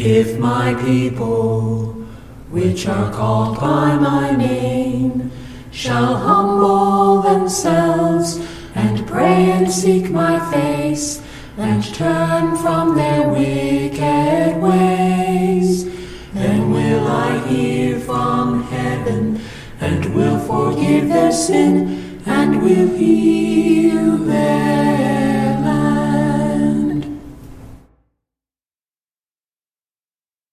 If my people, which are called by my name, shall humble themselves and pray and seek my face, and turn from their wicked ways, then will I hear from heaven, and will forgive their sin, and will heal their